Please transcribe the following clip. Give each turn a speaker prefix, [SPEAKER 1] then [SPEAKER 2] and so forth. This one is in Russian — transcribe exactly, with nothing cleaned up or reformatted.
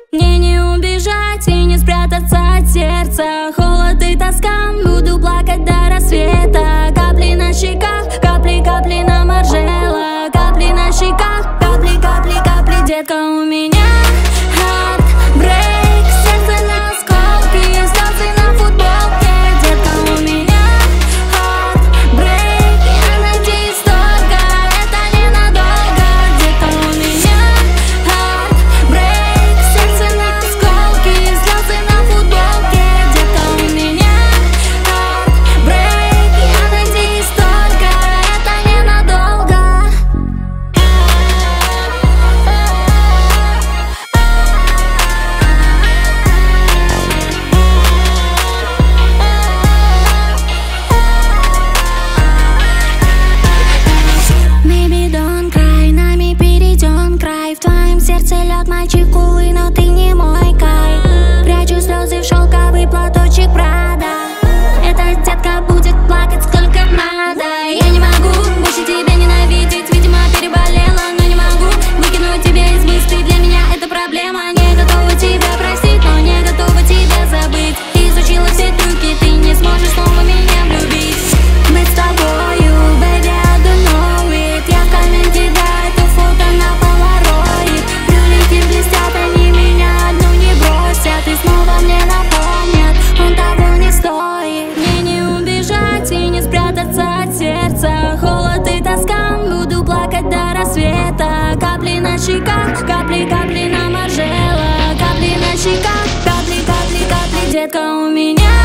[SPEAKER 1] Мне не убежать и не спрятаться от сердца. Холод и тоска, буду плакать до рассвета. Капли на щеках, капли, капли на маржела. Капли на щеках, капли, капли, капли. Детка, у меня heartbreak, сердце на осколки, слезы на футболке. Детка, у меня heartbreak, я надеюсь только это ненадолго. Детка, у меня heartbreak, сердце на осколки, слезы на футболке. Детка, у меня heartbreak, я надеюсь только это ненадолго. Maybe don't cry, нами перейдем край. В твоем сердце лед, мальчик, увы, но ты не мой кай. Прячу слезы в шелковый платочек Прада. Эта детка будет плакать сколько надо. Я не могу больше тебя ненавидеть, видимо, переболела, но не могу выкинуть тебя из мыслей. Для меня это проблема. Не готова тебя простить, но не готова тебя забыть. Изучила все трюки, ты не сможешь снова меня влюбить. Мы с тобою, baby, I don't know it. Я в комменте, да, это фото на полароид. Брюлики блестят, они меня одну не бросят. И снова мне напомнят, он того не стоит. Мне не убежать и не спрятаться от сердца. Холод и тоска, буду плакать до рассвета. Капли на щеках, капли, капли на маржела. Капли на щеках, капли, капли, капли. Детка, у меня